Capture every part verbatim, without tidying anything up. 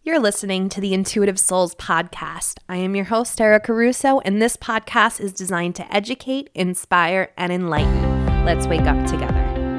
You're listening to the Intuitive Souls podcast. I am your host, Sarah Caruso, and this podcast is designed to educate, inspire, and enlighten. Let's wake up together.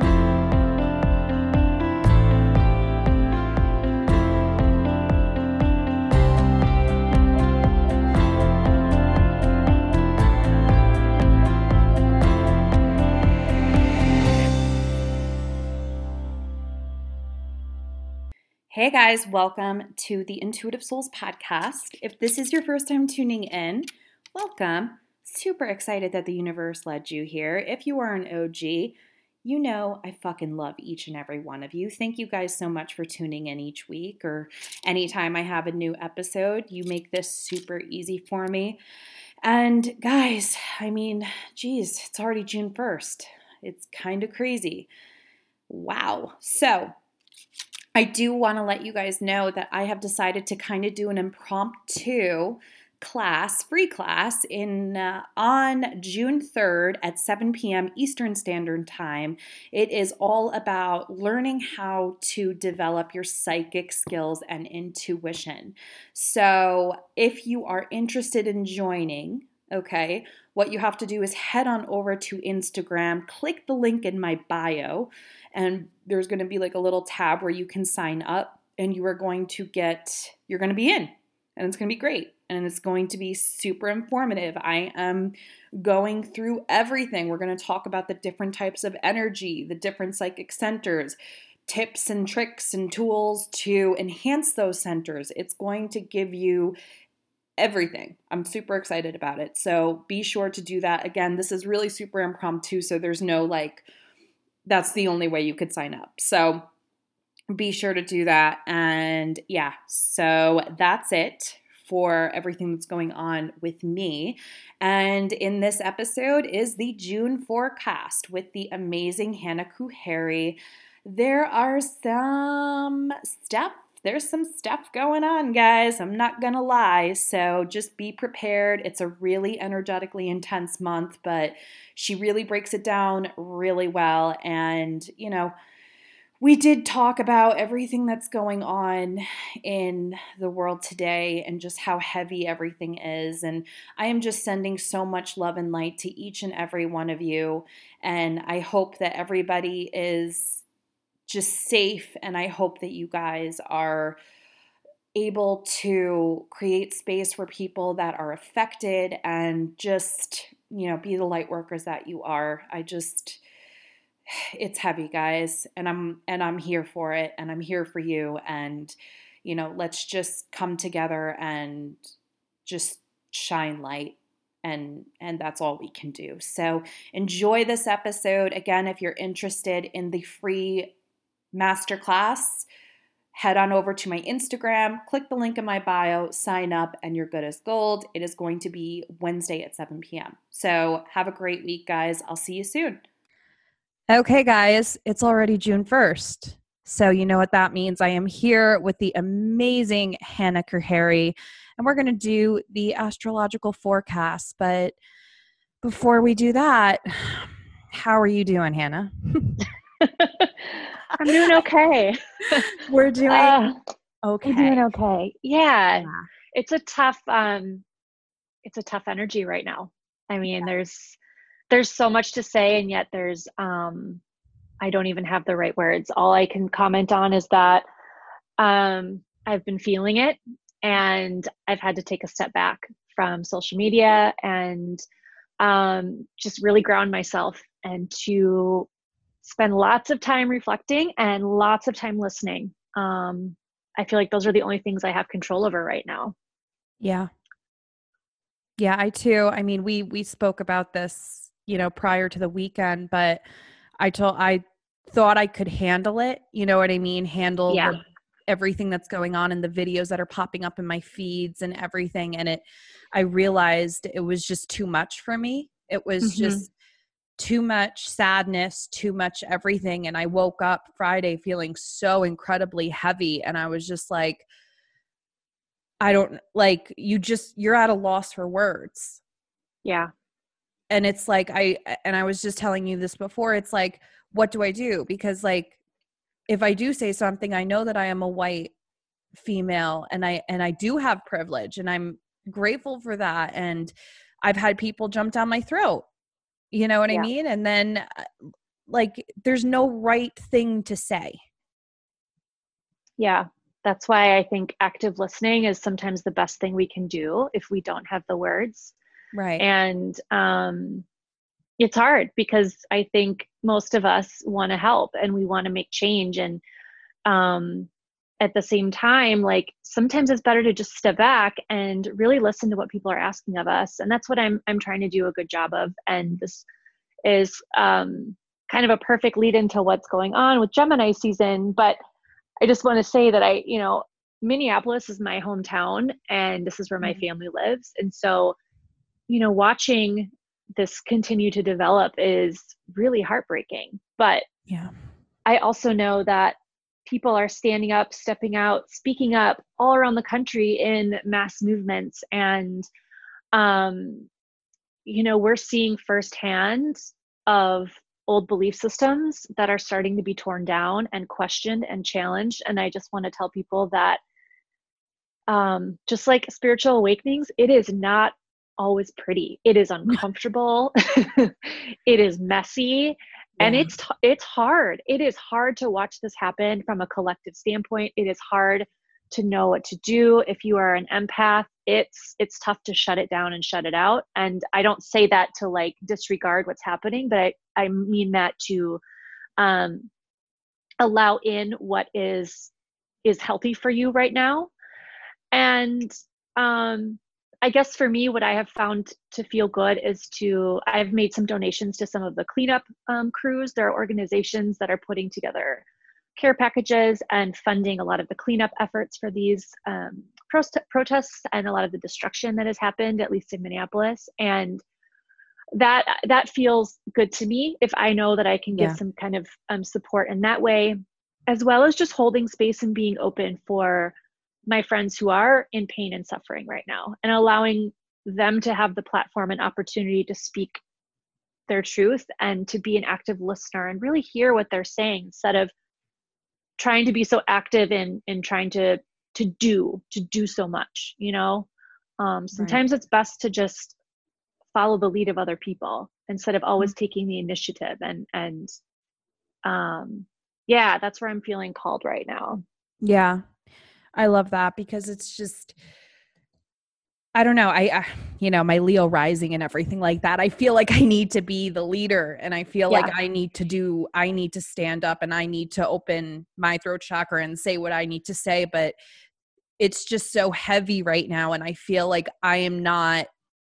Hey guys, welcome to the Intuitive Souls podcast. If this is your first time tuning in, welcome. Super excited that the universe led you here. If you are an O G, you know I fucking love each and every one of you. Thank you guys so much for tuning in each week or anytime I have a new episode. You make this super easy for me. And guys, I mean, geez, it's already June first. It's kind of crazy. Wow. So, I do want to let you guys know that I have decided to kind of do an impromptu class, free class, in uh, on June third at seven p.m. Eastern Standard Time. It is all about learning how to develop your psychic skills and intuition. So if you are interested in joining, okay, what you have to do is head on over to Instagram, click the link in my bio, and there's going to be like a little tab where you can sign up, and you are going to get, you're going to be in, and it's going to be great, and it's going to be super informative. I am going through everything. We're going to talk about the different types of energy, the different psychic centers, tips and tricks and tools to enhance those centers. It's going to give you everything. I'm super excited about it. So be sure to do that. Again, this is really super impromptu, so there's no like, that's the only way you could sign up. So be sure to do that. And yeah, so that's it for everything that's going on with me. And in this episode is the June forecast with the amazing Hannah Kuhari. There are some stuff There's some stuff going on, guys. I'm not going to lie. So just be prepared. It's a really energetically intense month, but she really breaks it down really well. And, you know, we did talk about everything that's going on in the world today and just how heavy everything is. And I am just sending so much love and light to each and every one of you. And I hope that everybody is just safe, and I hope that you guys are able to create space for people that are affected and just, you know, be the light workers that you are. I just, it's heavy, guys, and I'm and I'm here for it, and I'm here for you, and you know, let's just come together and just shine light. And and that's all we can do. So enjoy this episode. Again, if you're interested in the free masterclass, head on over to my Instagram, click the link in my bio, sign up, and you're good as gold. It is going to be Wednesday at seven p.m. So have a great week, guys. I'll see you soon. Okay, guys, it's already June first. So you know what that means. I am here with the amazing Hannah Kuhari, and we're going to do the astrological forecast. But before we do that, how are you doing, Hannah? I'm doing okay. We're doing uh, okay. We're doing okay. Yeah. yeah. It's a tough, um, it's a tough energy right now. I mean, yeah. there's, there's so much to say, and yet there's, um, I don't even have the right words. All I can comment on is that, um, I've been feeling it, and I've had to take a step back from social media and, um, just really ground myself and to spend lots of time reflecting and lots of time listening. Um, I feel like those are the only things I have control over right now. Yeah. Yeah, I too. I mean, we, we spoke about this, you know, prior to the weekend, but I told, I thought I could handle it. You know what I mean? Handle yeah. the, everything that's going on in the videos that are popping up in my feeds and everything. And it, I realized it was just too much for me. It was mm-hmm. just too much sadness, too much everything. And I woke up Friday feeling so incredibly heavy. And I was just like, I don't like, you just, you're at a loss for words. Yeah. And it's like, I, and I was just telling you this before, it's like, what do I do? Because like, if I do say something, I know that I am a white female, and I and I do have privilege, and I'm grateful for that. And I've had people jump down my throat. You know what yeah. I mean? And then like there's no right thing to say. Yeah. That's why I think active listening is sometimes the best thing we can do if we don't have the words. Right. And um it's hard because I think most of us want to help and we want to make change. And um, at the same time, like sometimes it's better to just step back and really listen to what people are asking of us. And that's what I'm I'm trying to do a good job of. And this is um, kind of a perfect lead into what's going on with Gemini season. But I just want to say that I, you know, Minneapolis is my hometown and this is where my family lives. And so, you know, watching this continue to develop is really heartbreaking. But yeah, I also know that people are standing up, stepping out, speaking up all around the country in mass movements. And, um, you know, we're seeing firsthand of old belief systems that are starting to be torn down and questioned and challenged. And I just want to tell people that um, just like spiritual awakenings, it is not always pretty. It is uncomfortable. It is messy. Yeah. And it's, it's hard. It is hard to watch this happen from a collective standpoint. It is hard to know what to do. If you are an empath, it's, it's tough to shut it down and shut it out. And I don't say that to like disregard what's happening, but I, I mean that to um, allow in what is, is healthy for you right now. And um, I guess for me, what I have found to feel good is to, I've made some donations to some of the cleanup um, crews. There are organizations that are putting together care packages and funding a lot of the cleanup efforts for these um, prost- protests and a lot of the destruction that has happened, at least in Minneapolis. And that that feels good to me if I know that I can give yeah. some kind of um, support in that way, as well as just holding space and being open for my friends who are in pain and suffering right now and allowing them to have the platform and opportunity to speak their truth and to be an active listener and really hear what they're saying instead of trying to be so active in, in trying to, to do, to do so much, you know? Um, sometimes right. it's best to just follow the lead of other people instead of always mm-hmm. taking the initiative. And, and um, yeah, that's where I'm feeling called right now. Yeah. I love that because it's just, I don't know. I, I, you know, my Leo rising and everything like that. I feel like I need to be the leader and I feel yeah. like I need to do, I need to stand up and I need to open my throat chakra and say what I need to say. But it's just so heavy right now. And I feel like I am not,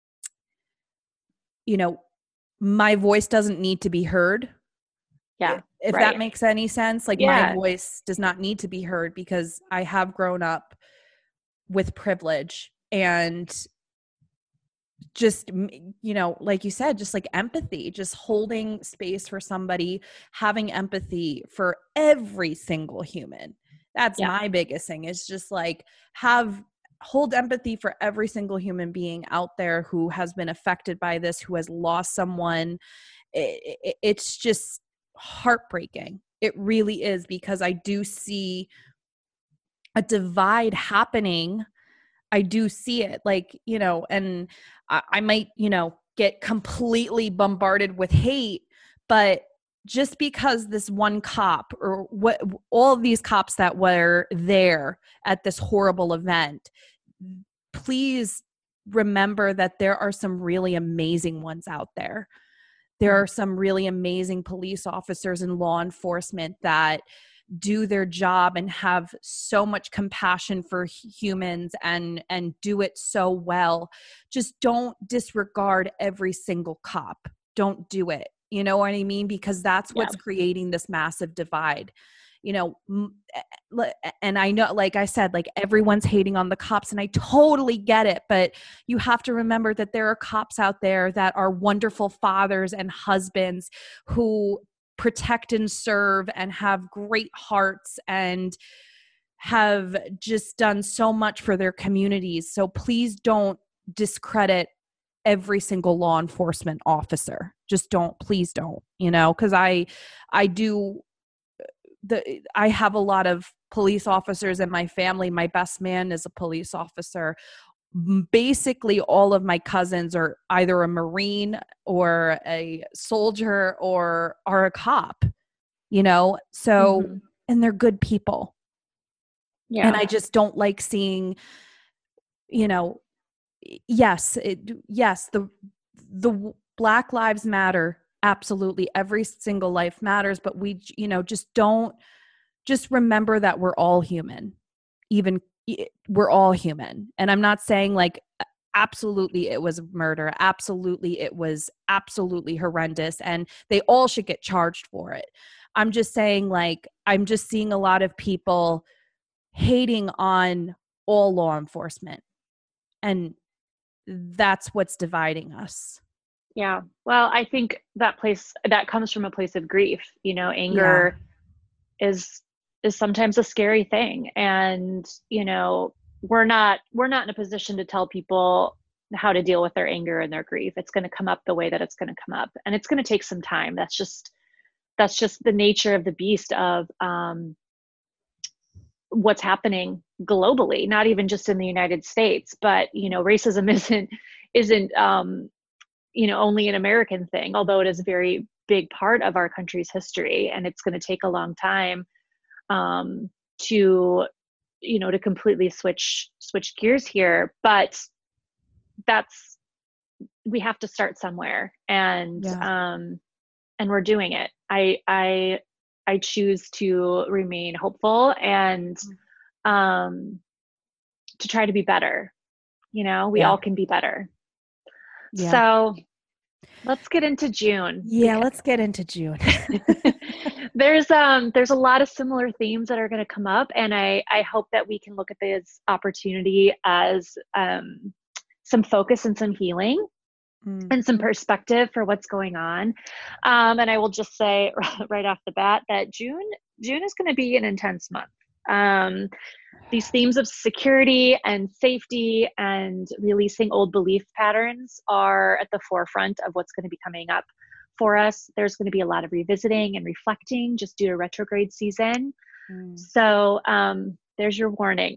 you know, my voice doesn't need to be heard. Yeah. If right. that makes any sense, like yeah. my voice does not need to be heard because I have grown up with privilege and just, you know, like you said, just like empathy, just holding space for somebody, having empathy for every single human. That's yeah. my biggest thing is just like have hold empathy for every single human being out there who has been affected by this, who has lost someone. It, it, it's just heartbreaking. It really is because I do see a divide happening. I do see it like, you know, and I, I might, you know, get completely bombarded with hate, but just because this one cop or what all of these cops that were there at this horrible event, please remember that there are some really amazing ones out there. There are some really amazing police officers and law enforcement that do their job and have so much compassion for humans and, and do it so well. Just don't disregard every single cop. Don't do it. You know what I mean? Because that's what's yeah. creating this massive divide. You know, and I know, like I said, like everyone's hating on the cops and I totally get it, but you have to remember that there are cops out there that are wonderful fathers and husbands who protect and serve and have great hearts and have just done so much for their communities. So please don't discredit every single law enforcement officer. Just don't, please don't, you know, because I, I do, the I have a lot of police officers in my family. My best man is a police officer. Basically, all of my cousins are either a Marine or a soldier or are a cop, you know? So, Mm-hmm. and they're good people. Yeah. And I just don't like seeing, you know, yes, it, yes, the, the Black Lives Matter. Absolutely. Every single life matters, but we, you know, just don't, just remember that we're all human. Even we're all human. And I'm not saying like, absolutely it was murder. Absolutely it was absolutely horrendous. And they all should get charged for it. I'm just saying like, I'm just seeing a lot of people hating on all law enforcement. And that's what's dividing us. Yeah. Well, I think that place that comes from a place of grief. You know, anger yeah. is is sometimes a scary thing. And, you know, we're not we're not in a position to tell people how to deal with their anger and their grief. It's going to come up the way that it's going to come up. And it's going to take some time. That's just that's just the nature of the beast of um what's happening globally, not even just in the United States, but, you know, racism isn't isn't um you know, only an American thing, although it is a very big part of our country's history. And it's going to take a long time um, to, you know, to completely switch, switch gears here. But that's, we have to start somewhere. And, yeah. um, and we're doing it. I, I, I choose to remain hopeful and um, to try to be better. You know, we yeah. all can be better. Yeah. So let's get into June. Yeah, let's get into June. there's um there's a lot of similar themes that are going to come up, and I I hope that we can look at this opportunity as um some focus and some healing mm. and some perspective for what's going on. Um, and I will just say right off the bat that June June is going to be an intense month. Um, These themes of security and safety and releasing old belief patterns are at the forefront of what's going to be coming up for us. There's going to be a lot of revisiting and reflecting just due to retrograde season. Mm. So um, there's your warning.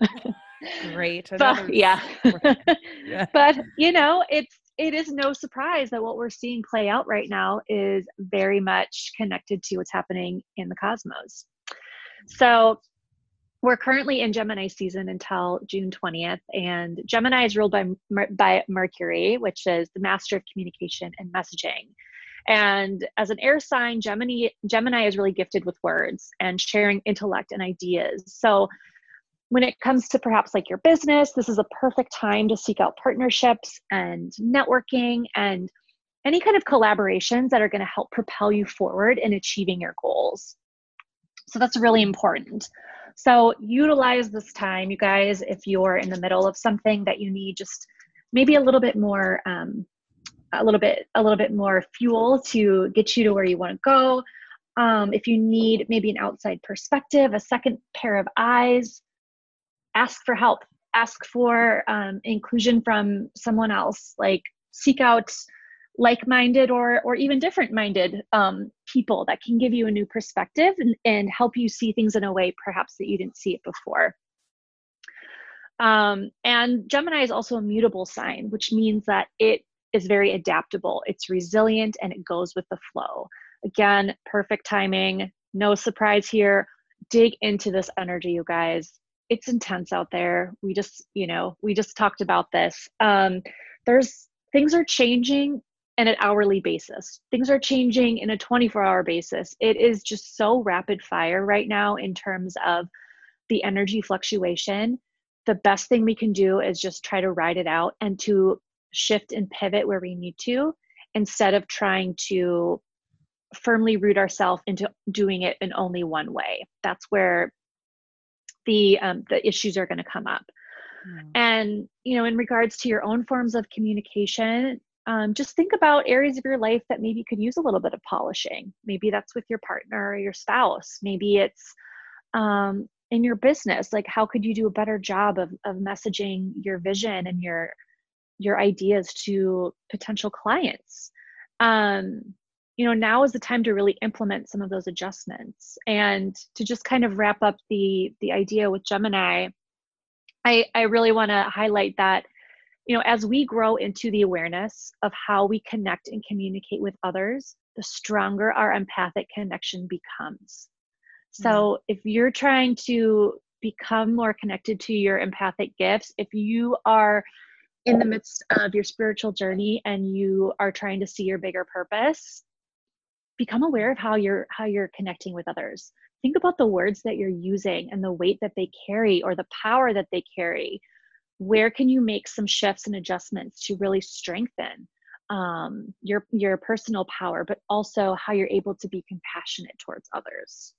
Great. But, yeah. yeah. But, you know, it's, it is no surprise that what we're seeing play out right now is very much connected to what's happening in the cosmos. So we're currently in Gemini season until June twentieth, and Gemini is ruled by, by Mercury, which is the master of communication and messaging. And as an air sign, Gemini, Gemini is really gifted with words and sharing intellect and ideas. So when it comes to perhaps like your business, this is a perfect time to seek out partnerships and networking and any kind of collaborations that are going to help propel you forward in achieving your goals. So that's really important. So utilize this time, you guys, if you're in the middle of something that you need just maybe a little bit more, um, a little bit, a little bit more fuel to get you to where you want to go. Um, if you need maybe an outside perspective, a second pair of eyes, ask for help, ask for um, inclusion from someone else, like seek out like-minded or or even different-minded um, people that can give you a new perspective and, and help you see things in a way perhaps that you didn't see it before. Um, and Gemini is also a mutable sign, which means that it is very adaptable. It's resilient and it goes with the flow. Again, perfect timing, no surprise here. Dig into this energy, you guys. It's intense out there. We just, you know, we just talked about this. Um, there's things are changing on an hourly basis. Things are changing in a twenty-four hour basis. It is just so rapid fire right now in terms of the energy fluctuation. The best thing we can do is just try to ride it out and to shift and pivot where we need to, instead of trying to firmly root ourselves into doing it in only one way. That's where the um, the issues are going to come up. Mm. And, you know, in regards to your own forms of communication, Um, just think about areas of your life that maybe could use a little bit of polishing. Maybe that's with your partner or your spouse. Maybe it's um, in your business. Like, how could you do a better job of, of messaging your vision and your your ideas to potential clients? Um, you know, now is the time to really implement some of those adjustments. And to just kind of wrap up the the idea with Gemini, I, I really want to highlight that, you know, as we grow into the awareness of how we connect and communicate with others, the stronger our empathic connection becomes. So mm. if you're trying to become more connected to your empathic gifts, if you are in the midst of your spiritual journey and you are trying to see your bigger purpose, become aware of how you're how you're connecting with others. Think about the words that you're using and the weight that they carry or the power that they carry. Where can you make some shifts and adjustments to really strengthen um, your your personal power, but also how you're able to be compassionate towards others?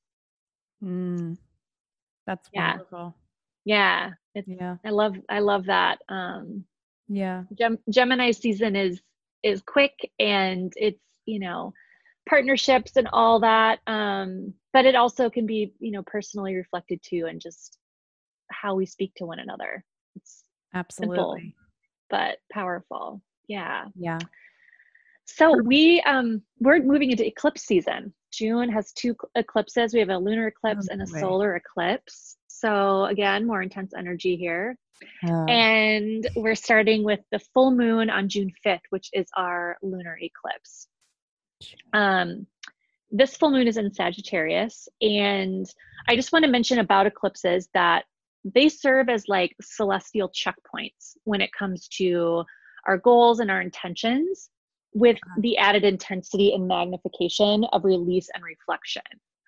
Mm, that's yeah. wonderful. Yeah, it's, yeah. I love I love that. Um, yeah, Gem- Gemini season is is quick, and it's, you know, partnerships and all that. Um, but it also can be, you know, personally reflected too, and just how we speak to one another. It's absolutely simple, but powerful. Yeah. Yeah. So we um we're moving into eclipse season. June has two eclipses. We have a lunar eclipse oh, and a boy. solar eclipse. So again, more intense energy here. Uh, and we're starting with the full moon on June fifth, which is our lunar eclipse. Um, this full moon is in Sagittarius. And I just want to mention about eclipses that they serve as like celestial checkpoints when it comes to our goals and our intentions, with the added intensity and magnification of release and reflection.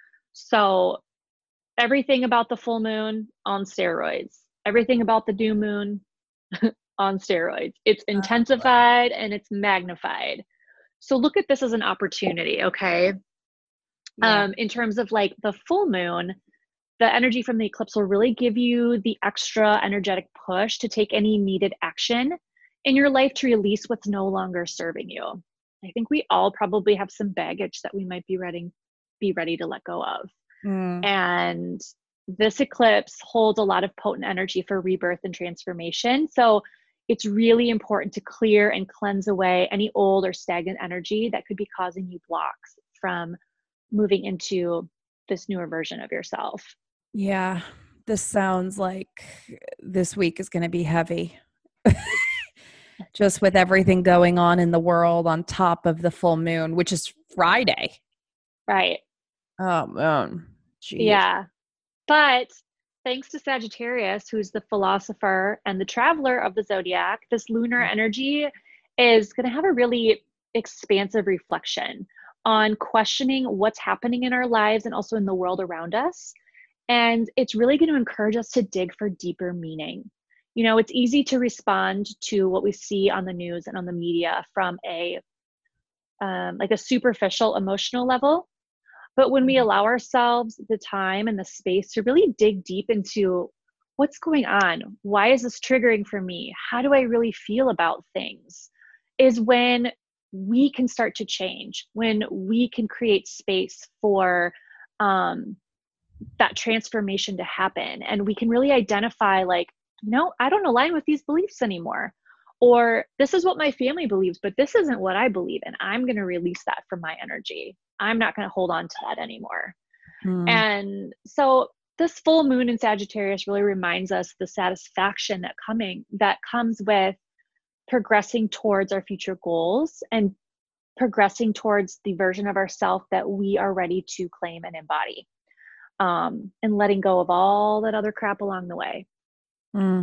So everything about the full moon on steroids, everything about the new moon on steroids. It's intensified and it's magnified. So look at this as an opportunity, okay? Yeah. Um, in terms of like the full moon, the energy from the eclipse will really give you the extra energetic push to take any needed action in your life to release what's no longer serving you. I think we all probably have some baggage that we might be ready, be ready to let go of. Mm. And this eclipse holds a lot of potent energy for rebirth and transformation. So it's really important to clear and cleanse away any old or stagnant energy that could be causing you blocks from moving into this newer version of yourself. Yeah, this sounds like this week is going to be heavy. Just with everything going on in the world on top of the full moon, which is Friday. Right. Oh, man. Jeez. Yeah. But thanks to Sagittarius, who's the philosopher and the traveler of the zodiac, this lunar energy is going to have a really expansive reflection on questioning what's happening in our lives and also in the world around us. And it's really going to encourage us to dig for deeper meaning. You know, it's easy to respond to what we see on the news and on the media from a um, like a superficial emotional level. But when we allow ourselves the time and the space to really dig deep into what's going on, why is this triggering for me? How do I really feel about things? Is when we can start to change, when we can create space for um, that transformation to happen. And we can really identify like, no, I don't align with these beliefs anymore. Or this is what my family believes, but this isn't what I believe. And I'm going to release that from my energy. I'm not going to hold on to that anymore. Hmm. And so this full moon in Sagittarius really reminds us the satisfaction that coming that comes with progressing towards our future goals and progressing towards the version of ourself that we are ready to claim and embody, um, and letting go of all that other crap along the way. Mm.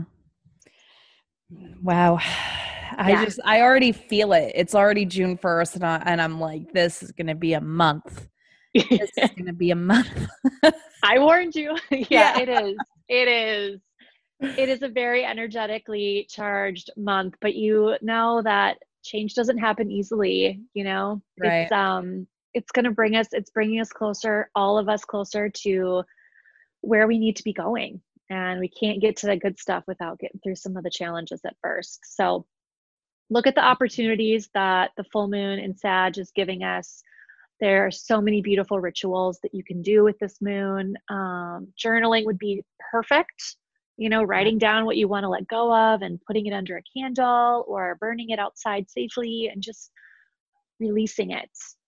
Wow. I yeah. just, I already feel it. It's already June first and, I, and I'm like, this is going to be a month. This is going to be a month. I warned you. yeah, yeah, it is. It is. It is a very energetically charged month, but you know that change doesn't happen easily, you know, right. it's, um, it's going to bring us, it's bringing us closer, all of us closer to where we need to be going. And we can't get to the good stuff without getting through some of the challenges at first. So look at the opportunities that the full moon in Sag is giving us. There are so many beautiful rituals that you can do with this moon. Um, journaling would be perfect. You know, writing down what you want to let go of and putting it under a candle or burning it outside safely and just releasing it.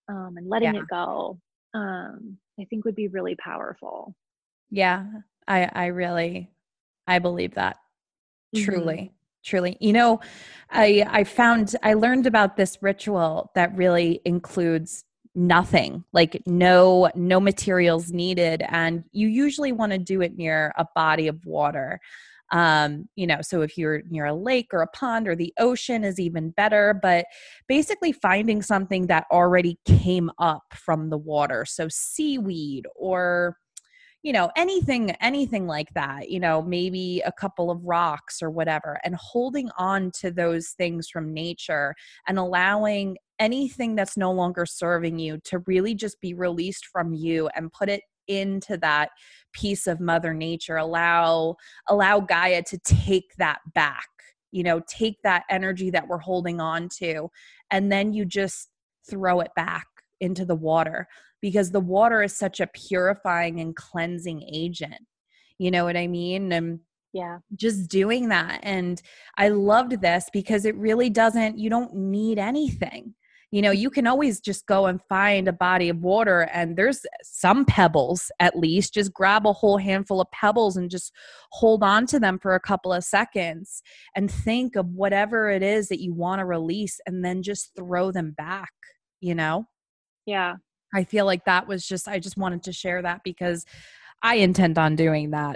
um, and letting Yeah. it go, um, I think would be really powerful. Yeah. I, I really, I believe that. Mm-hmm. Truly, truly. You know, I I found I learned about this ritual that really includes nothing, like no no materials needed, and you usually want to do it near a body of water. Um, you know, so if you're near a lake or a pond or the ocean is even better, but basically finding something that already came up from the water. So seaweed or you know anything anything like that, you know maybe a couple of rocks or whatever, and holding on to those things from nature and allowing anything that's no longer serving you to really just be released from you and put it into that piece of mother nature. Allow allow Gaia to take that back, you know take that energy that we're holding on to, and then you just throw it back into the water, because the water is such a purifying and cleansing agent. You know what I mean? And Yeah. just doing that. And I loved this because it really doesn't, you don't need anything. You know, you can always just go and find a body of water, and there's some pebbles at least. Just grab a whole handful of pebbles and just hold on to them for a couple of seconds and think of whatever it is that you want to release, and then just throw them back, you know? Yeah. I feel like that was just, I just wanted to share that because I intend on doing that.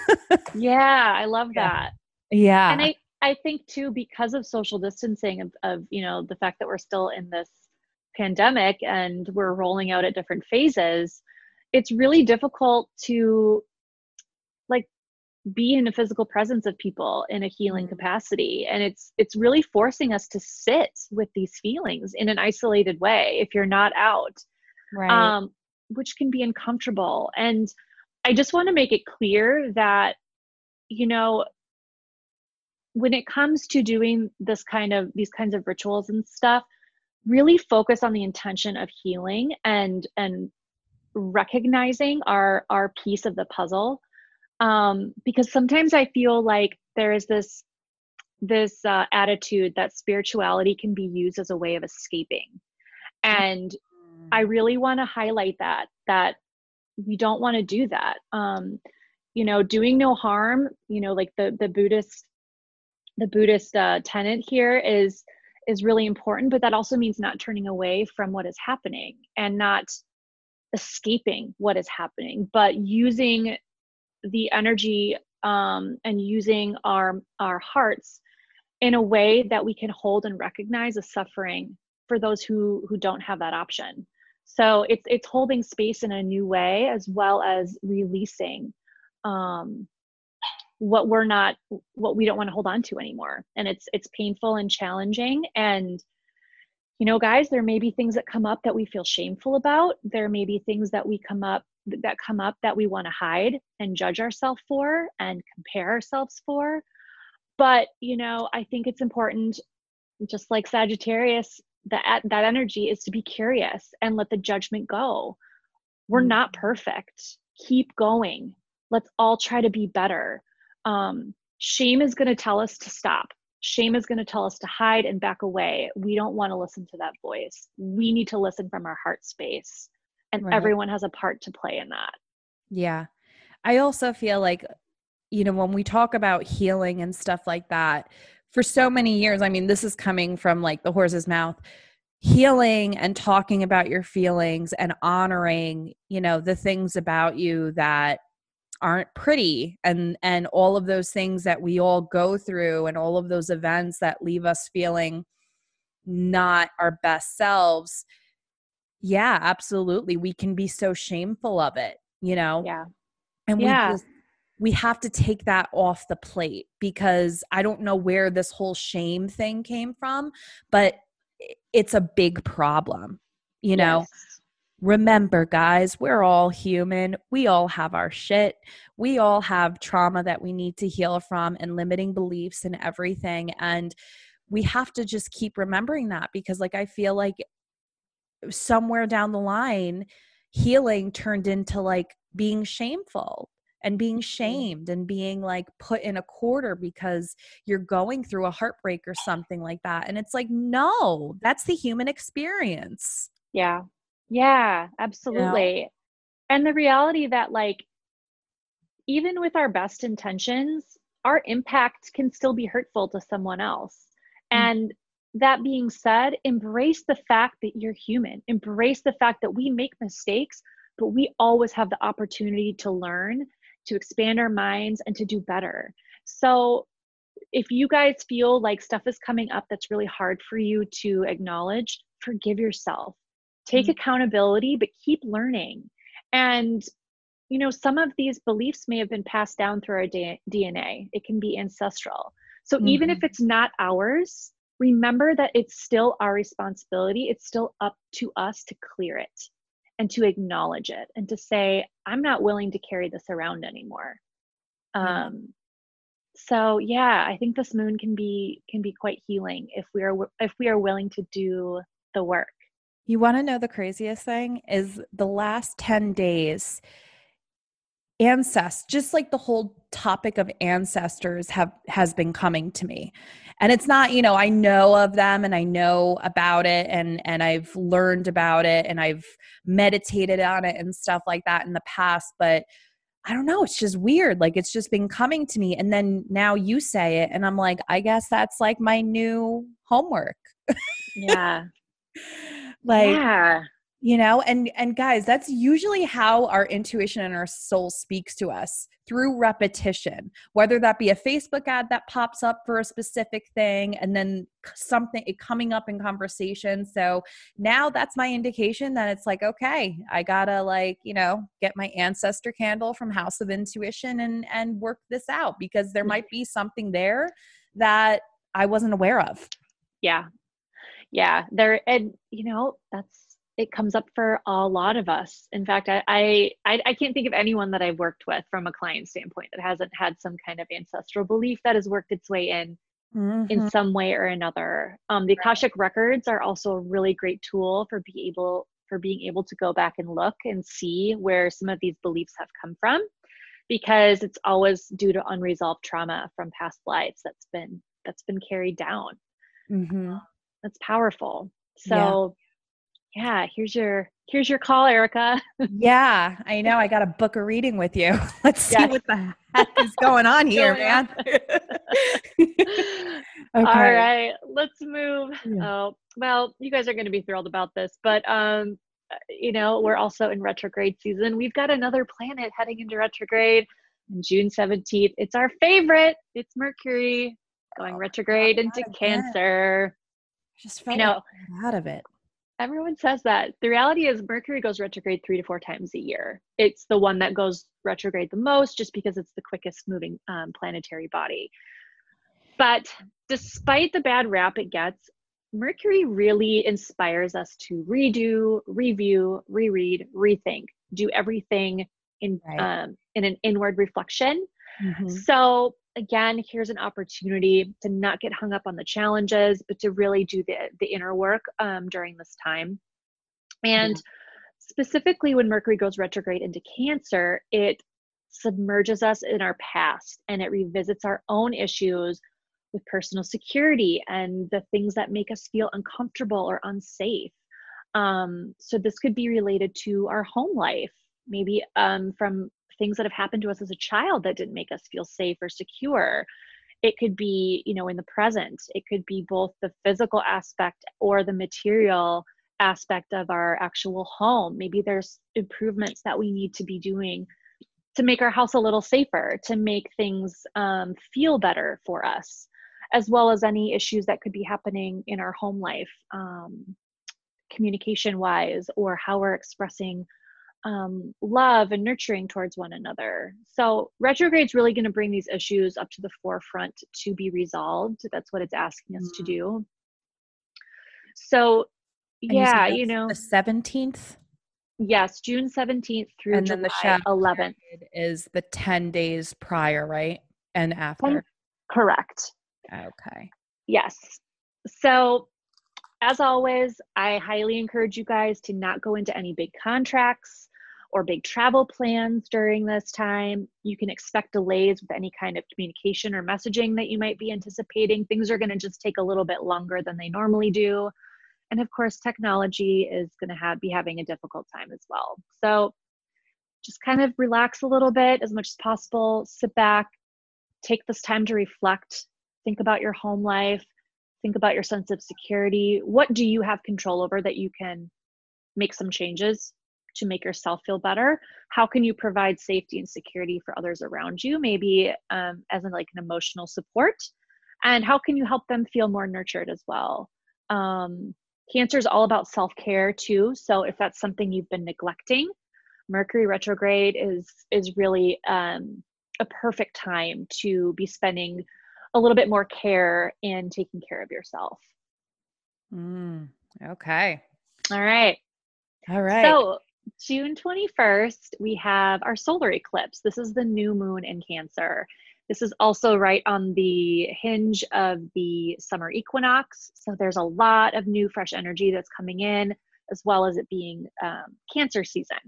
Yeah. I love Yeah. that. And Yeah. I, I think too, because of social distancing of, of, you know, the fact that we're still in this pandemic and we're rolling out at different phases, it's really difficult to like be in a physical presence of people in a healing Mhm. capacity. And it's, it's really forcing us to sit with these feelings in an isolated way if you're not out, Right. um, which can be uncomfortable. And I just want to make it clear that, you know, when it comes to doing this kind of these kinds of rituals and stuff, really focus on the intention of healing and and recognizing our our piece of the puzzle, um because sometimes I feel like there is this this uh, attitude that spirituality can be used as a way of escaping, and I Mm. really want to highlight that that we don't want to do that. um you know, doing no harm, you know, like the the buddhist the Buddhist uh, tenet here is is really important, but that also means not turning away from what is happening and not escaping what is happening, but using the energy, um, and using our our hearts in a way that we can hold and recognize the suffering for those who who don't have that option. So it's it's holding space in a new way as well as releasing, um, what we're not what we don't want to hold on to anymore, and it's it's painful and challenging. And you know, guys, there may be things that come up that we feel shameful about. There may be things that we come up that come up that we want to hide and judge ourselves for and compare ourselves for. But you know, I think it's important, just like Sagittarius, that that energy is to be curious and let the judgment go. We're Mm. not perfect. Keep going. Let's all try to be better. Um, shame is going to tell us to stop. Shame is going to tell us to hide and back away. We don't want to listen to that voice. We need to listen from our heart space. And Right. everyone has a part to play in that. Yeah. I also feel like, you know, when we talk about healing and stuff like that, for so many years, I mean, this is coming from like the horse's mouth, healing and talking about your feelings and honoring, you know, the things about you that aren't pretty, and and all of those things that we all go through, and all of those events that leave us feeling not our best selves. Yeah, absolutely. We can be so shameful of it, you know? Yeah. And we Yeah. just we have to take that off the plate, because I don't know where this whole shame thing came from, but it's a big problem. You know, Yes. remember, guys, we're all human. We all have our shit. We all have trauma that we need to heal from, and limiting beliefs and everything. And we have to just keep remembering that, because like I feel like somewhere down the line, healing turned into like being shameful and being shamed and being like put in a corner because you're going through a heartbreak or something like that. And it's like, no, that's the human experience. Yeah. Yeah, You know? absolutely. And the reality that like, even with our best intentions, our impact can still be hurtful to someone else. Mm. And that being said, embrace the fact that you're human. Embrace the fact that we make mistakes, but we always have the opportunity to learn, to expand our minds, and to do better. So if you guys feel like stuff is coming up that's really hard for you to acknowledge, forgive yourself. Take Mm. accountability, but keep learning. And you know, some of these beliefs may have been passed down through our D N A. It can be ancestral. So even if Mhm. it's not ours, remember that it's still our responsibility. It's still up to us to clear it and to acknowledge it and to say, I'm not willing to carry this around anymore. Yeah. Um, so yeah, I think this moon can be can be quite healing if we are wi- if we are willing to do the work. You wanna know the craziest thing is the last ten days, ancest just like the whole topic of ancestors have has been coming to me. And it's not, you know, I know of them and I know about it and and I've learned about it and I've meditated on it and stuff like that in the past, but I don't know, it's just weird. Like it's just been coming to me and then now you say it and I'm like, I guess that's like my new homework. Yeah. Like, Yeah. you know, and and guys, that's usually how our intuition and our soul speaks to us, through repetition, whether that be a Facebook ad that pops up for a specific thing and then something it coming up in conversation. So now that's my indication that it's like, okay, I gotta like, you know, get my ancestor candle from House of Intuition and and work this out, because there might be something there that I wasn't aware of. Yeah. Yeah, there, and you know, that's it comes up for a lot of us. In fact, I, I I I can't think of anyone that I've worked with from a client standpoint that hasn't had some kind of ancestral belief that has worked its way in in Mhm. some way or another. Um, the Akashic records are also a really great tool for be able for being able to go back and look and see where some of these beliefs have come from, because it's always due to unresolved trauma from past lives that's been that's been carried down. Mhm. That's powerful. Yeah. So yeah, here's your here's your call, Erica. Yeah, I know. I got to book a reading with you. Let's see Yes. what the heck is going on here, Going on. man. All Okay. right, let's move. Yeah. Oh, well, you guys are going to be thrilled about this, but um, uh, you know, we're also in retrograde season. We've got another planet heading into retrograde on June seventeenth. It's our favorite. It's Mercury going Oh my God, retrograde into not again. Cancer. I just I felt like know I got out of it. everyone says that. The reality is Mercury goes retrograde three to four times a year. It's the one that goes retrograde the most just because it's the quickest moving um, planetary body. But despite the bad rap it gets, Mercury really inspires us to redo, review, reread, rethink, do everything in Right. um, in an inward reflection. Hmm. So again, here's an opportunity to not get hung up on the challenges, but to really do the the inner work um, during this time. Yeah. And specifically, when Mercury goes retrograde into Cancer, it submerges us in our past and it revisits our own issues with personal security and the things that make us feel uncomfortable or unsafe. Um, so, this could be related to our home life, maybe um, from things that have happened to us as a child that didn't make us feel safe or secure. It could be, you know, in the present. It could be both the physical aspect or the material aspect of our actual home. Maybe there's improvements that we need to be doing to make our house a little safer, to make things um, feel better for us, as well as any issues that could be happening in our home life, um, communication wise, or how we're expressing um, love and nurturing towards one another. So retrograde's really going to bring these issues up to the forefront to be resolved. That's what it's asking us to Mm. do. So And you said yeah, you that's the know, seventeenth, yes, June seventeenth through and then the July shadow eleventh. period is the ten days prior, right? And ten, after. correct. Okay. Yes. So as always, I highly encourage you guys to not go into any big contracts or big travel plans during this time. You can expect delays with any kind of communication or messaging that you might be anticipating. Things are going to just take a little bit longer than they normally do. And of course, technology is going to have, be having a difficult time as well. So just kind of relax a little bit as much as possible, sit back, take this time to reflect, think about your home life, think about your sense of security. What do you have control over that you can make some changes to make yourself feel better? How can you provide safety and security for others around you, maybe um, as in like an emotional support? And how can you help them feel more nurtured as well? Um, Cancer is all about self-care too. So if that's something you've been neglecting, Mercury retrograde is is really um, a perfect time to be spending a little bit more care in taking care of yourself. Mm, okay. All right. All right. So June twenty-first, we have our solar eclipse. This is the new moon in Cancer. This is also right on the hinge of the summer equinox. So there's a lot of new fresh energy that's coming in, as well as it being um, Cancer season.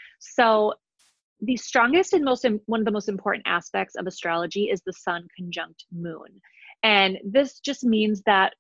So the strongest and most, one of the most important aspects of astrology is the sun conjunct moon. And this just means that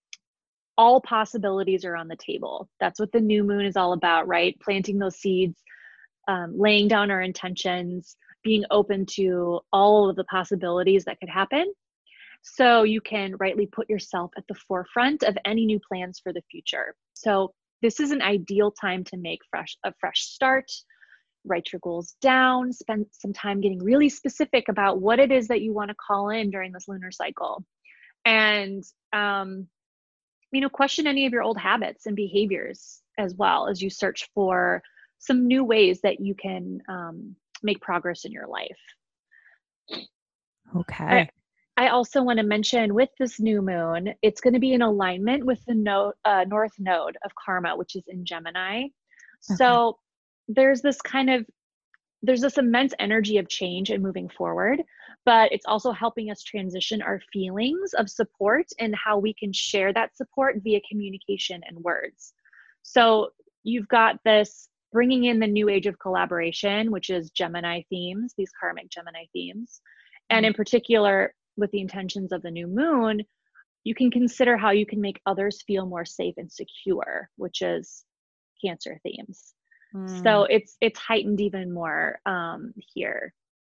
all possibilities are on the table. That's what the new moon is all about, right? Planting those seeds, um, laying down our intentions, being open to all of the possibilities that could happen. So you can rightly put yourself at the forefront of any new plans for the future. So this is an ideal time to make fresh a fresh start, write your goals down, spend some time getting really specific about what it is that you want to call in during this lunar cycle. And, um, you know, question any of your old habits and behaviors as well as you search for some new ways that you can um, make progress in your life. Okay. I, I also want to mention with this new moon, it's going to be in alignment with the node, uh, north node of karma, which is in Gemini. Okay. So there's this kind of, there's this immense energy of change and moving forward, but it's also helping us transition our feelings of support and how we can share that support via communication and words. So you've got this bringing in the new age of collaboration, which is Gemini themes, these karmic Gemini themes. And in particular, with the intentions of the new moon, you can consider how you can make others feel more safe and secure, which is Cancer themes. Mm. So it's it's heightened even more um, here.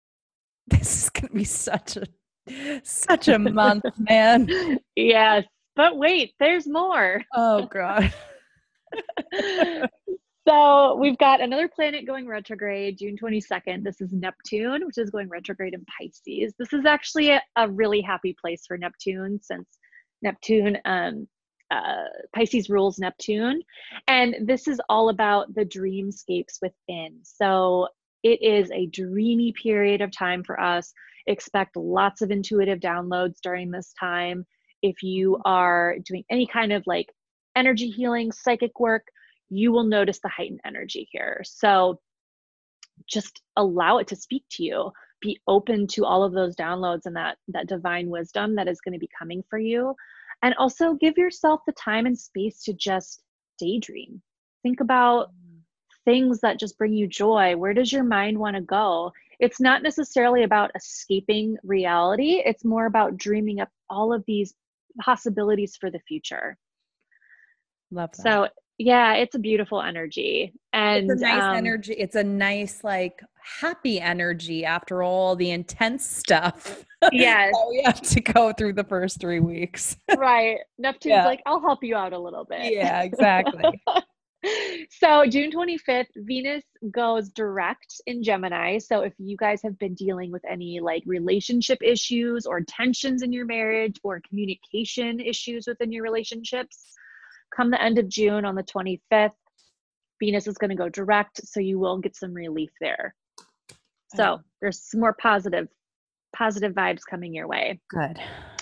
This is going to be such a such a month, man. Yes, but wait, there's more. Oh God. So we've got another planet going retrograde June twenty-second. This is Neptune, which is going retrograde in Pisces. This is actually a, a really happy place for Neptune, since Neptune, um, uh, Pisces rules Neptune. And this is all about the dreamscapes within. So it is a dreamy period of time for us. Expect lots of intuitive downloads during this time. If you are doing any kind of like energy healing, psychic work, you will notice the heightened energy here. So just allow it to speak to you. Be open to all of those downloads and that, that divine wisdom that is going to be coming for you. And also give yourself the time and space to just daydream. Think about things that just bring you joy. Where does your mind want to go? It's not necessarily about escaping reality. It's more about dreaming up all of these possibilities for the future. Love that. So yeah, it's a beautiful energy. And it's a nice um, energy. It's a nice, like, happy energy after all the intense stuff. Yes. that we have to go through the first three weeks. Right. Neptune's Yeah. like, I'll help you out a little bit. Yeah, exactly. So June twenty-fifth, Venus goes direct in Gemini. So if you guys have been dealing with any like relationship issues or tensions in your marriage or communication issues within your relationships, come the end of June on the twenty-fifth, Venus is going to go direct. So you will get some relief there. So there's some more positive, positive vibes coming your way. Good.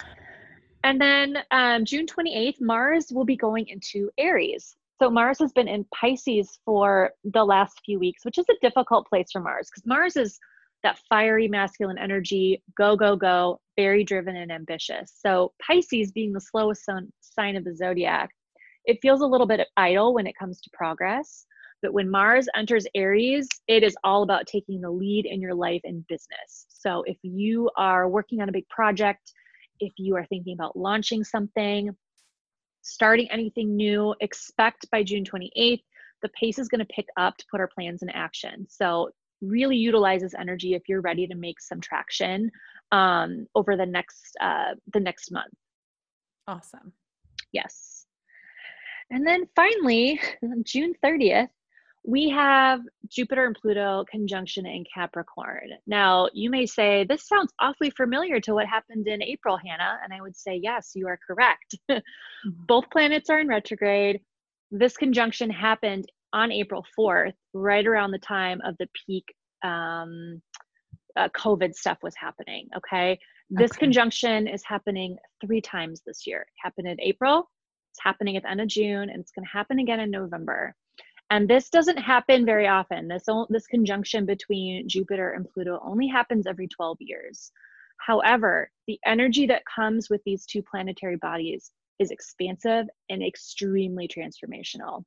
And then um, June twenty-eighth, Mars will be going into Aries. So Mars has been in Pisces for the last few weeks, which is a difficult place for Mars because Mars is that fiery masculine energy, go, go, go, very driven and ambitious. So Pisces, being the slowest sun, sign of the zodiac, it feels a little bit idle when it comes to progress. But when Mars enters Aries, it is all about taking the lead in your life and business. So if you are working on a big project, if you are thinking about launching something, starting anything new, expect by June twenty-eighth, the pace is going to pick up to put our plans in action. So really utilize this energy if you're ready to make some traction um, over the next uh, the next month. Awesome. Yes. And then finally, June thirtieth, we have Jupiter and Pluto conjunction in Capricorn. Now, you may say, this sounds awfully familiar to what happened in April, Hannah. And I would say, yes, you are correct. Both planets are in retrograde. This conjunction happened on April fourth, right around the time of the peak um, uh, COVID stuff was happening, okay? This Okay. conjunction is happening three times this year. It happened in April, it's happening at the end of June, and it's gonna happen again in November. And this doesn't happen very often. This, this conjunction between Jupiter and Pluto only happens every twelve years. However, the energy that comes with these two planetary bodies is expansive and extremely transformational.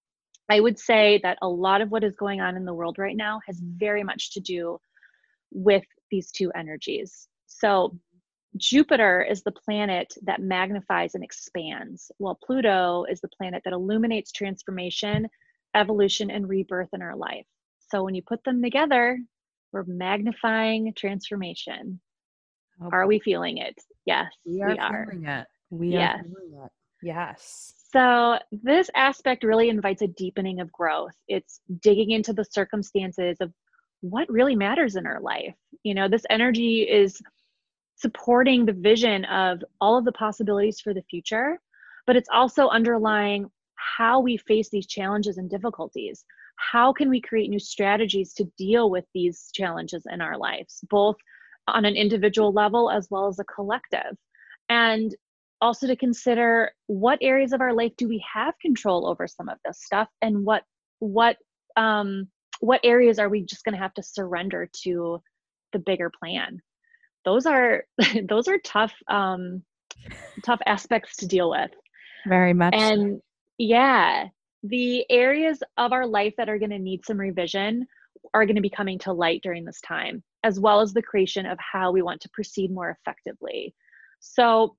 I would say that a lot of what is going on in the world right now has very much to do with these two energies. So Jupiter is the planet that magnifies and expands, while Pluto is the planet that illuminates transformation, evolution, and rebirth in our life. So when you put them together, we're magnifying transformation. Oh, are we feeling it? Yes, we are we are. feeling it. We yes. are feeling it. Yes. So this aspect really invites a deepening of growth. It's digging into the circumstances of what really matters in our life. You know, this energy is supporting the vision of all of the possibilities for the future, but it's also underlying how we face these challenges and difficulties. How can we create new strategies to deal with these challenges in our lives, both on an individual level as well as a collective? And also to consider what areas of our life do we have control over some of this stuff, and what what um, what areas are we just going to have to surrender to the bigger plan? Those are those are tough um, tough aspects to deal with. Very much. And yeah, the areas of our life that are going to need some revision are going to be coming to light during this time, as well as the creation of how we want to proceed more effectively. So,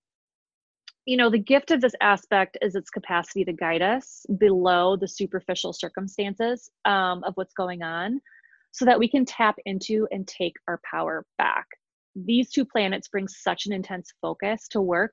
you know, the gift of this aspect is its capacity to guide us below the superficial circumstances um, of what's going on, so that we can tap into and take our power back. These two planets bring such an intense focus to work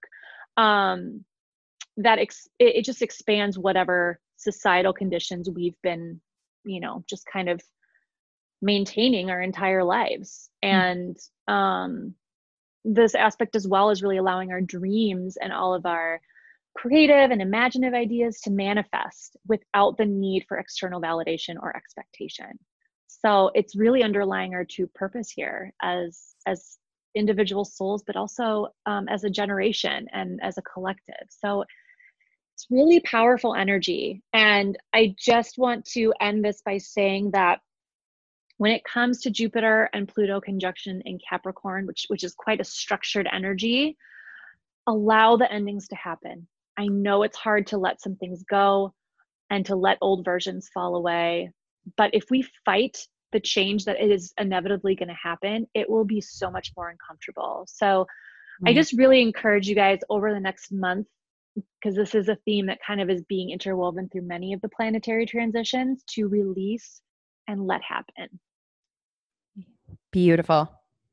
um, that ex- it, it just expands whatever societal conditions we've been, you know, just kind of maintaining our entire lives. And um, this aspect as well is really allowing our dreams and all of our creative and imaginative ideas to manifest without the need for external validation or expectation. So it's really underlying our true purpose here as as individual souls, but also um, as a generation and as a collective. So it's really powerful energy. And I just want to end this by saying that when it comes to Jupiter and Pluto conjunction in Capricorn, which, which is quite a structured energy, allow the endings to happen. I know it's hard to let some things go and to let old versions fall away. But if we fight the change that is inevitably going to happen, it will be so much more uncomfortable. So Right. I just really encourage you guys over the next month, because this is a theme that kind of is being interwoven through many of the planetary transitions, to release and let happen. Beautiful.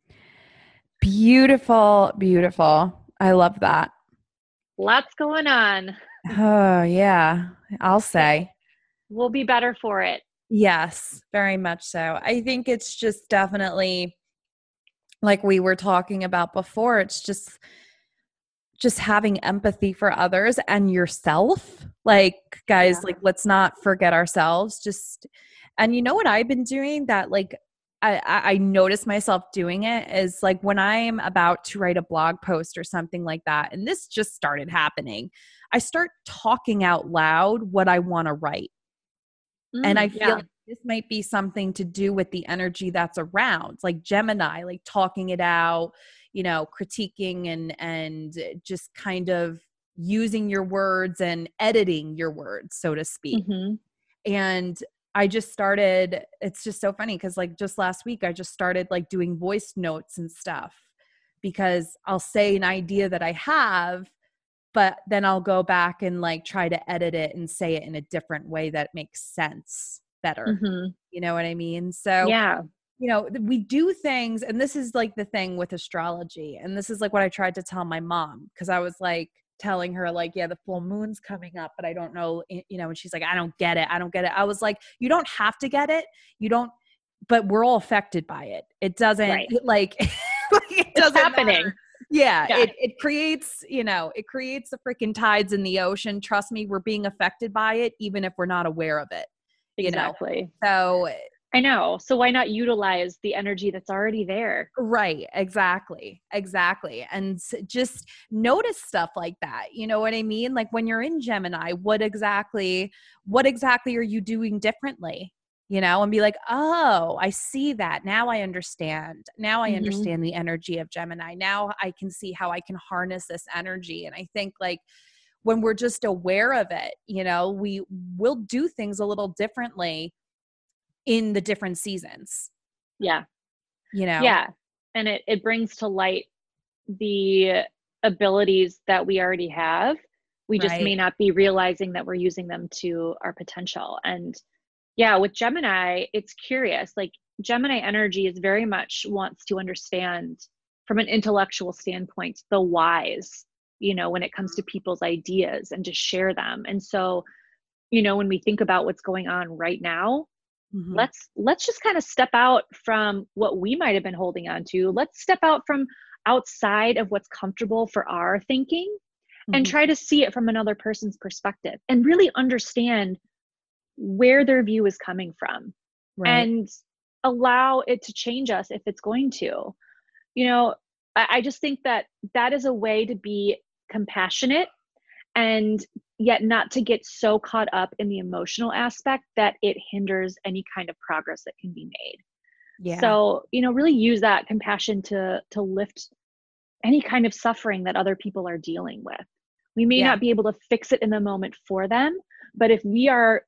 Beautiful, beautiful. I love that. Lots going on. Oh, yeah. I'll say. We'll be better for it. Yes, very much so. I think it's just definitely, like we were talking about before, it's just just having empathy for others and yourself. Like, guys, Yeah. like, let's not forget ourselves. Just, and you know what I've been doing that, like, I, I I notice myself doing it is like when I'm about to write a blog post or something like that, and this just started happening, I start talking out loud what I want to write. Mm, And I feel yeah. like this might be something to do with the energy that's around, like Gemini, like talking it out, you know, critiquing and and just kind of using your words and editing your words, so to speak. Mm-hmm. And I just started, it's just so funny because like just last week, I just started like doing voice notes and stuff, because I'll say an idea that I have but then I'll go back and like try to edit it and say it in a different way that makes sense better. Mm-hmm. You know what I mean? So Yeah. you know, we do things, and this is like the thing with astrology. And this is like what I tried to tell my mom, because I was like telling her like, yeah, the full moon's coming up, but I don't know, you know, and she's like, I don't get it. I don't get it. I was like, you don't have to get it. You don't, but we're all affected by it. It doesn't Right. like, like it doesn't it's happening. matter. Yeah, Yeah. It, it creates, you know, it creates the freaking tides in the ocean. Trust me, we're being affected by it, even if we're not aware of it. You Exactly. know? So I know. So why not utilize the energy that's already there? Right. Exactly. Exactly. And just notice stuff like that. You know what I mean? Like when you're in Gemini, what exactly, what exactly are you doing differently? You know, and be like, oh, I see that. Now I understand. Now I Mm-hmm. understand the energy of Gemini. Now I can see how I can harness this energy. And I think like when we're just aware of it, you know, we will do things a little differently in the different seasons. Yeah. You know? Yeah. And it, it brings to light the abilities that we already have. We just Right. may not be realizing that we're using them to our potential. And yeah, with Gemini, it's curious. Like Gemini energy is very much wants to understand from an intellectual standpoint, the whys, you know, when it comes to people's ideas and to share them. And so, you know, when we think about what's going on right now, Mm-hmm. let's let's just kind of step out from what we might have been holding on to. Let's step out from outside of what's comfortable for our thinking mm-hmm. and try to see it from another person's perspective and really understand where their view is coming from. Right. And allow it to change us if it's going to. You know, I, I just think that that is a way to be compassionate and yet not to get so caught up in the emotional aspect that it hinders any kind of progress that can be made. Yeah. So, you know, really use that compassion to to lift any kind of suffering that other people are dealing with. We may yeah. not be able to fix it in the moment for them, but if we are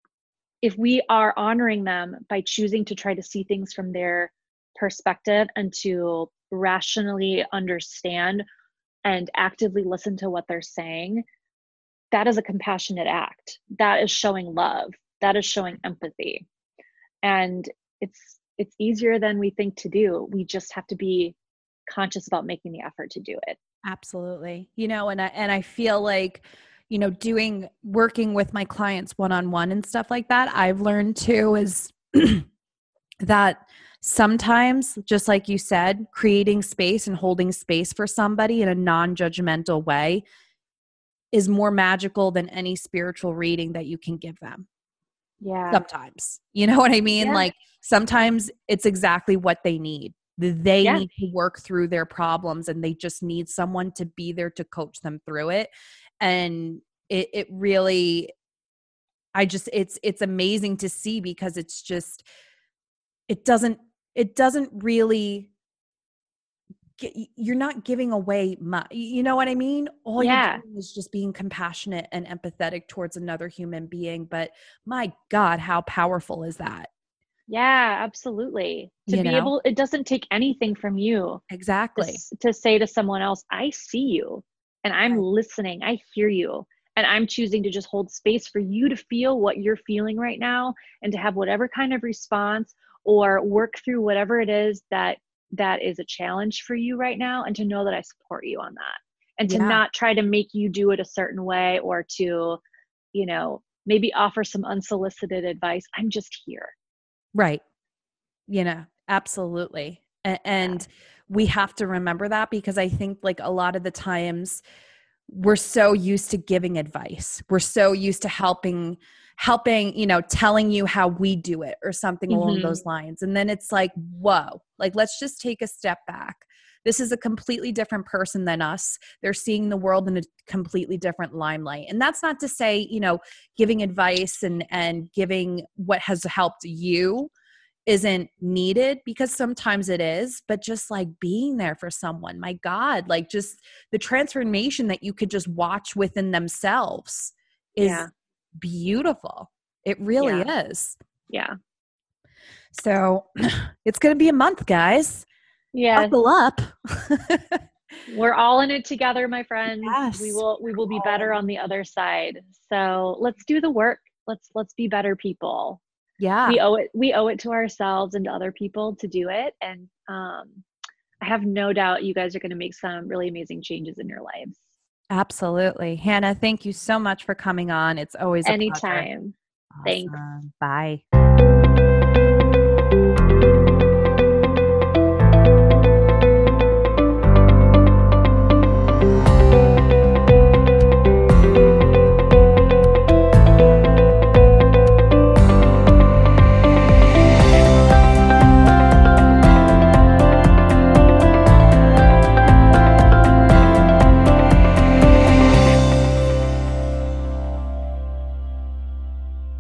if we are honoring them by choosing to try to see things from their perspective and to rationally understand and actively listen to what they're saying, that is a compassionate act. That is showing love. That is showing empathy. And it's it's easier than we think to do. We just have to be conscious about making the effort to do it. Absolutely. You know, and I and I feel like, you know, doing working with my clients one-on-one and stuff like that, I've learned too is that sometimes, just like you said, creating space and holding space for somebody in a non-judgmental way is more magical than any spiritual reading that you can give them. Yeah. Sometimes, you know what I mean? Yeah. Like sometimes it's exactly what they need. They yeah. need to work through their problems and they just need someone to be there to coach them through it. And it, it really, I just, it's, it's amazing to see because it's just, it doesn't, it doesn't really, get, you're not giving away much. You know what I mean? All yeah. you're doing is just being compassionate and empathetic towards another human being. But my God, how powerful is that? Yeah, absolutely. To you be know? able, it doesn't take anything from you. Exactly. To, to say to someone else, I see you and I'm right. listening. I hear you. And I'm choosing to just hold space for you to feel what you're feeling right now and to have whatever kind of response or work through whatever it is that that is a challenge for you right now, and to know that I support you on that, and to yeah. not try to make you do it a certain way or to, you know, maybe offer some unsolicited advice. I'm just here. Right. You know, absolutely. And, and yeah. we have to remember that because I think like a lot of the times we're so used to giving advice. We're so used to helping, helping, you know, telling you how we do it or something mm-hmm. along those lines. And then it's like, whoa, like, let's just take a step back. This is a completely different person than us. They're seeing the world in a completely different limelight. And that's not to say, you know, giving advice and, and giving what has helped you isn't needed, because sometimes it is, but just like being there for someone, my God, like just the transformation that you could just watch within themselves is yeah. beautiful. It really yeah. is. Yeah. So it's going to be a month, guys. Yeah. Buckle up. We're all in it together, my friends. Yes. We will we will be better on the other side. So let's do the work. Let's let's be better people. Yeah. We owe it we owe it to ourselves and to other people to do it. And um, I have no doubt you guys are going to make some really amazing changes in your lives. Absolutely. Hannah, thank you so much for coming on. It's always a pleasure. Anytime. Awesome. Thanks. Bye.